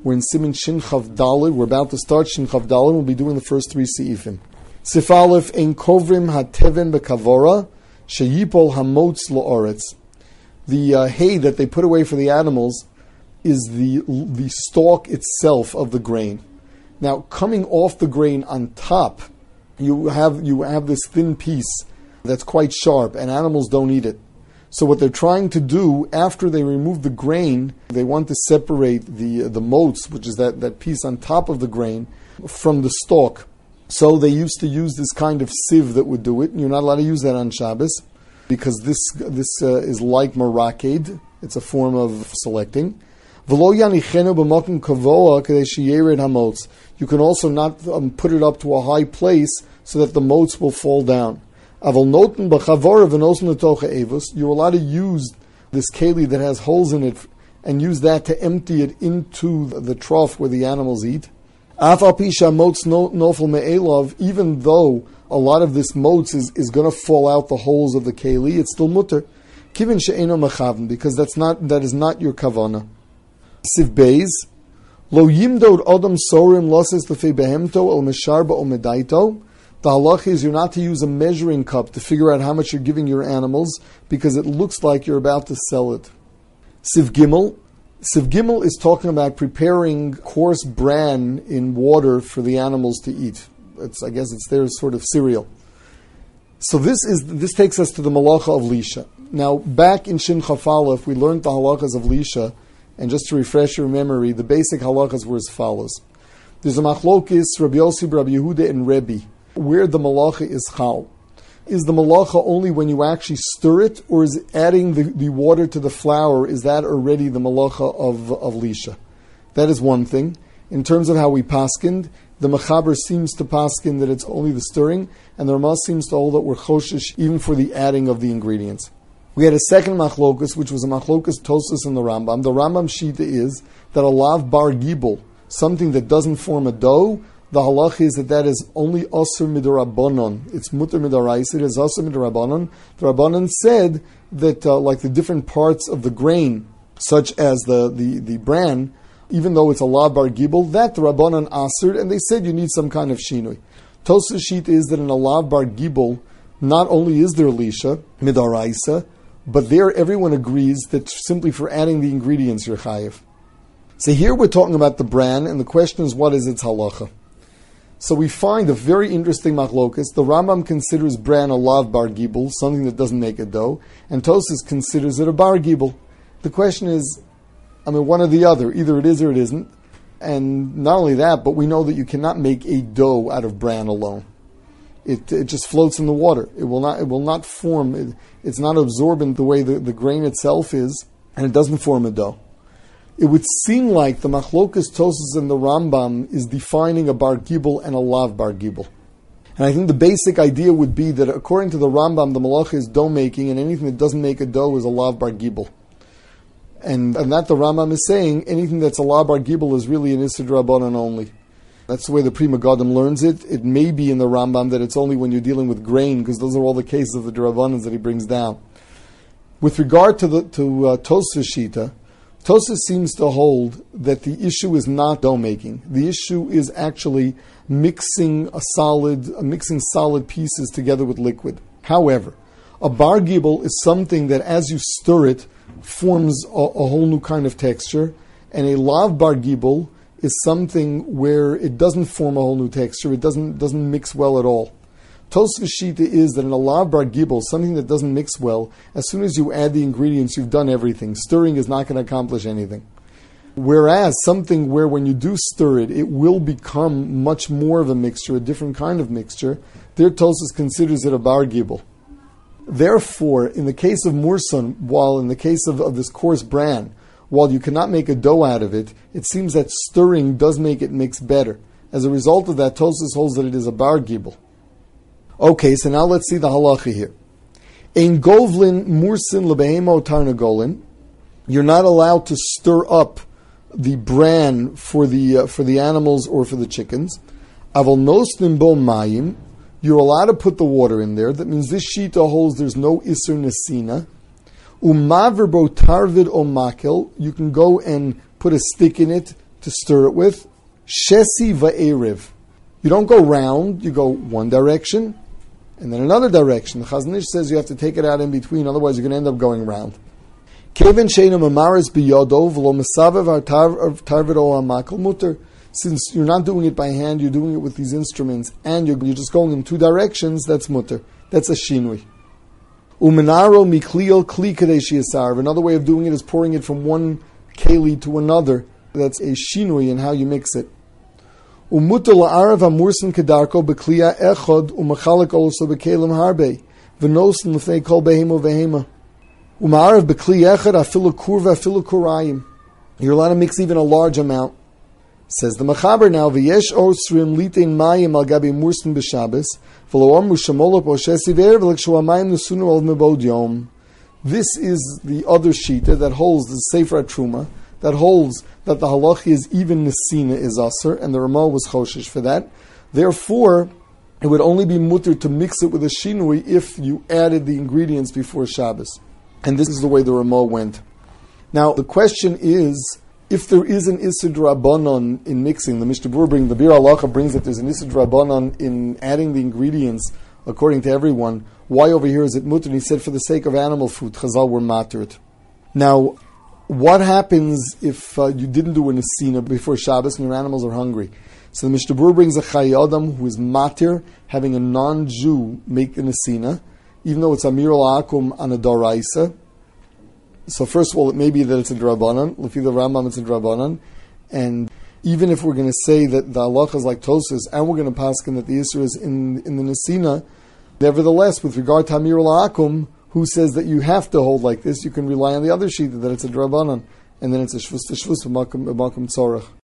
We're in Siman Shin Chav Daled. We're about to start Shin Chav Daled. We'll be doing the first three seifim. Sif Aleph, Ein Kovrim HaTeven Bekavora, Sheyipol HaMotz Lo'oretz. The hay that they put away for the animals is the stalk itself of the grain. Now, coming off the grain on top, you have this thin piece that's quite sharp, and animals don't eat it. So what they're trying to do, after they remove the grain, they want to separate the motes, which is that piece on top of the grain, from the stalk. So they used to use this kind of sieve that would do it. You're not allowed to use that on Shabbos, because this is like maraked. It's a form of selecting. You can also not put it up to a high place so that the motes will fall down. You're allowed to use this keli that has holes in it and use that to empty it into the trough where the animals eat. Even though a lot of this motes is going to fall out the holes of the keli, it's still mutter. Because that is not your kavana. Siv Beis, Lo yimdod odom sorim loses lefei behemto el mesharba o medaito. The halacha is you're not to use a measuring cup to figure out how much you're giving your animals because it looks like you're about to sell it. Siv Gimel. Siv Gimel is talking about preparing coarse bran in water for the animals to eat. I guess it's their sort of cereal. So this takes us to the malacha of Lisha. Now, back in Shin Chaf Aleph, we learned the halachas of Lisha. And just to refresh your memory, the basic halachas were as follows. There's a machlokis, Rabbi Yossi, Rabbi Yehuda, and Rebbe, where the malacha is chal. Is the malacha only when you actually stir it, or is adding the water to the flour, is that already the malacha of Lisha? That is one thing. In terms of how we paskind, the Mechaber seems to paskin that it's only the stirring, and the Ramah seems to hold that we're choshish even for the adding of the ingredients. We had a second machlokus, which was a machlokus Tosfos in the Rambam. The Rambam shita is that a lav bar gibel, something that doesn't form a dough, the halach is that is only asur midorabanon. It's mutter midaraisa. It is asur midorabanon. The Rabbanon said that like the different parts of the grain, such as the bran, even though it's a lav bar gibel, that the Rabbanon asur, and they said you need some kind of shinui. Tosfos shita is that in a lav bar gibel, not only is there lisha midaraisa, but there everyone agrees that simply for adding the ingredients you're chayiv. So here we're talking about the bran, and the question is, what is its halacha? So we find a very interesting machlokus. The Rambam considers bran a lav bar gibel, something that doesn't make a dough, and Tosfos considers it a bar gibel. The question is, one or the other. Either it is or it isn't. And not only that, but we know that you cannot make a dough out of bran alone. It just floats in the water. It will not form. It's not absorbent the way the grain itself is, and it doesn't form a dough. It would seem like the Machlokas Tosfos and the Rambam is defining a bar gibel and a lav bar gibel. And I think the basic idea would be that according to the Rambam, the malacha is dough making, and anything that doesn't make a dough is a lav bar gibel. And that the Rambam is saying anything that's a lav bar gibel is really an Issur D'Rabbanan only. That's the way the Pri Megadim learns it. It may be in the Rambam that it's only when you're dealing with grain, because those are all the cases of the D'Rabbanans that he brings down. With regard to Tosfos shita, Tosfos seems to hold that the issue is not dough making. The issue is actually mixing solid pieces together with liquid. However, a bar gibel is something that as you stir it forms a whole new kind of texture, and a lav bar gibel is something where it doesn't form a whole new texture. It doesn't mix well at all. Tosfos shita is that in a lav bar gibel, something that doesn't mix well, as soon as you add the ingredients, you've done everything. Stirring is not going to accomplish anything. Whereas something where when you do stir it, it will become much more of a mixture, a different kind of mixture, there Tosfos considers it a bar gibel. Therefore, in the case of mursan, while in the case of this coarse bran, while you cannot make a dough out of it, it seems that stirring does make it mix better. As a result of that, Tosfos holds that it is a bar gibel. Okay, so now let's see the halacha here. Ein govlin mursin lebehemo tarnagolin. You're not allowed to stir up the bran for the animals or for the chickens. Aval nosnim bo mayim. You're allowed to put the water in there. That means this shita holds there's no isur nesina. Umaver bo tarvid o makel. You can go and put a stick in it to stir it with. Shesi va'erev. You don't go round, you go one direction, and then another direction. The Chazon Ish says you have to take it out in between, otherwise you're going to end up going round. Kevin sheinu mamaris biyado v'lo mesavev tarvedo hamakol muter. Since you're not doing it by hand, you're doing it with these instruments, and you're just going in two directions, that's muter. That's a shinui. Umenaro mikliel kli kadeshi yasarv. Another way of doing it is pouring it from one keli to another. That's a shinui in how you mix it. Umuter la'arav hamursin kedarko bekliya echod umachalek also bekelim harbe v'nosin l'fnei kol behemo v'hema. Uma'arav bekli echad afilu kurva afilu kurayim. You're allowed to mix even a large amount. Says the Mechaber now, v'yesh osrim litein mayim al gabi mursin b'Shabbos v'lo amru shamolop o shesiver v'lekshu hamayim nesunu al mebod yom. This is the other shita that holds the Sefer Truma, that holds that the halacha is even nesina is aser, and the Ramah was choshesh for that. Therefore, it would only be mutter to mix it with a shinui if you added the ingredients before Shabbos. And this is the way the Ramah went. Now, the question is, if there is an Issur D'Rabbanan in mixing, the Mishnah Berurah brings, the Bir Halacha brings that there's an Issur D'Rabbanan in adding the ingredients according to everyone. Why over here is it mutter? And he said, for the sake of animal food, Chazal were matered. Now, what happens if you didn't do a nesina before Shabbos and your animals are hungry? So the Mishnah Berurah brings a Chayei Adam who is matir, having a non-Jew make a nesina, even though it's Amir al-Akum on a Doraisa. So first of all, it may be that it's a D'Rabbanan. Lefi the Rambam, it's a D'Rabbanan. And even if we're going to say that the halacha is like Tosas, and we're going to paskin that the Issur is in the Nesina, nevertheless, with regard to Amir al-Akum, who says that you have to hold like this, you can rely on the other sheet that it's a D'Rabbanan. And then it's a Shvus B'makom Tzorach.